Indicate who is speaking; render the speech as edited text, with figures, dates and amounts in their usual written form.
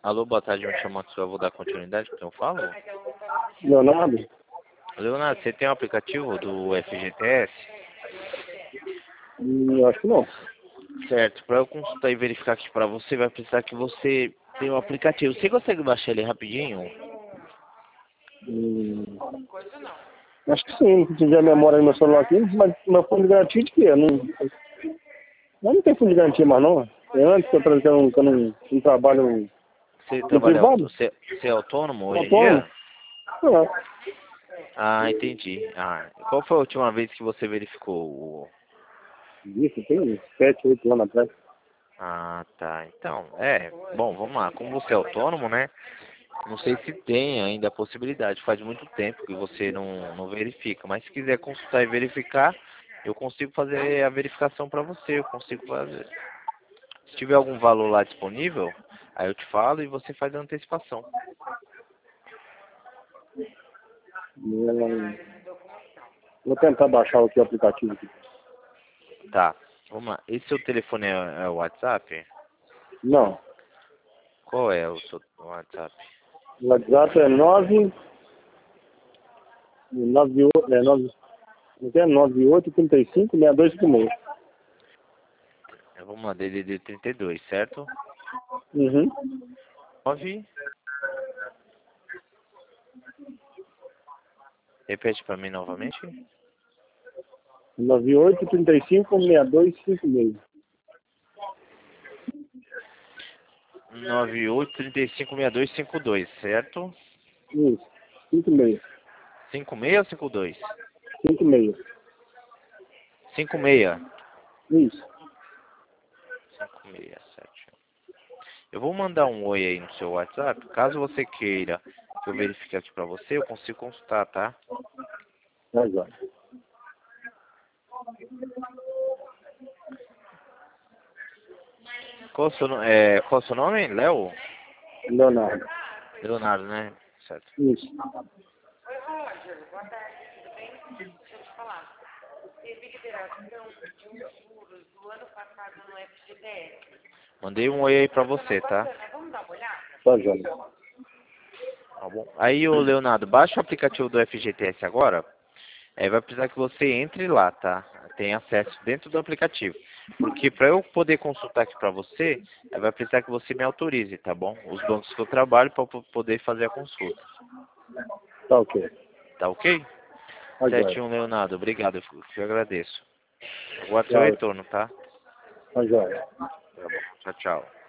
Speaker 1: Alô, boa tarde, me chamo Maxwell, eu vou dar continuidade com o que eu falo.
Speaker 2: Leonardo?
Speaker 1: Leonardo, você tem o aplicativo do FGTS?
Speaker 2: Acho que não.
Speaker 1: Certo, para eu consultar e verificar aqui para você, vai precisar que você tenha o aplicativo. Você consegue baixar ele rapidinho?
Speaker 2: Hum, acho que sim, se tiver memória no meu celular aqui, mas meu fundo de garantia de quê? Não tem fundo de garantia mais não. É antes que eu não trabalho
Speaker 1: Você
Speaker 2: no
Speaker 1: trabalha,
Speaker 2: privado?
Speaker 1: você é autônomo hoje em
Speaker 2: Autônomo?
Speaker 1: dia?
Speaker 2: Não.
Speaker 1: Ah, entendi. Ah, qual foi a última vez que você verificou o...
Speaker 2: Isso, tem uns 7, 8 anos atrás.
Speaker 1: Ah, tá. Então, bom, vamos lá. Como você é autônomo, né? Não sei se tem ainda a possibilidade. Faz muito tempo que você não verifica. Mas se quiser consultar e verificar, eu consigo fazer a verificação para você. Eu consigo fazer. Se tiver algum valor lá disponível, aí eu te falo e você faz a antecipação.
Speaker 2: Vou tentar baixar aqui o aplicativo aqui.
Speaker 1: Tá. Vamos lá. Esse seu telefone é o WhatsApp?
Speaker 2: Não.
Speaker 1: Qual é o seu WhatsApp?
Speaker 2: O WhatsApp é 9835-6256.
Speaker 1: Vamos lá, DDD 32, certo?
Speaker 2: Uhum.
Speaker 1: 9. Repete para mim novamente.
Speaker 2: 9835-6256.
Speaker 1: 98356252, certo?
Speaker 2: Isso. 56.
Speaker 1: 56 ou 52?
Speaker 2: 56.
Speaker 1: 56.
Speaker 2: Isso.
Speaker 1: 567. Eu vou mandar um oi aí no seu WhatsApp. Caso você queira que eu verifique aqui pra você, eu consigo consultar, tá?
Speaker 2: Tá jóia.
Speaker 1: Qual o seu nome? Léo?
Speaker 2: Leonardo.
Speaker 1: Leonardo, né? Certo.
Speaker 2: Isso.
Speaker 3: Oi, Roger. Boa tarde, tudo bem? Deixa eu te falar. Teve liberação de uns juros do ano passado no FGTS.
Speaker 1: Mandei um oi aí pra você, tá?
Speaker 3: Vamos dar uma olhada?
Speaker 2: Tá jóia.
Speaker 1: Tá bom. Aí, ô Leonardo, baixa o aplicativo do FGTS agora. Vai precisar que você entre lá, tá? Tem acesso dentro do aplicativo. Porque para eu poder consultar aqui para você, vai precisar que você me autorize, tá bom? Os bancos que eu trabalho para poder fazer a consulta.
Speaker 2: Tá ok.
Speaker 1: Tá ok?
Speaker 2: Tá jóia.
Speaker 1: 71 Leonardo, obrigado, eu agradeço. Aguardo seu
Speaker 2: Tchau.
Speaker 1: retorno, tá?
Speaker 2: Tá jóia.
Speaker 1: Tá bom. Tchau, tchau.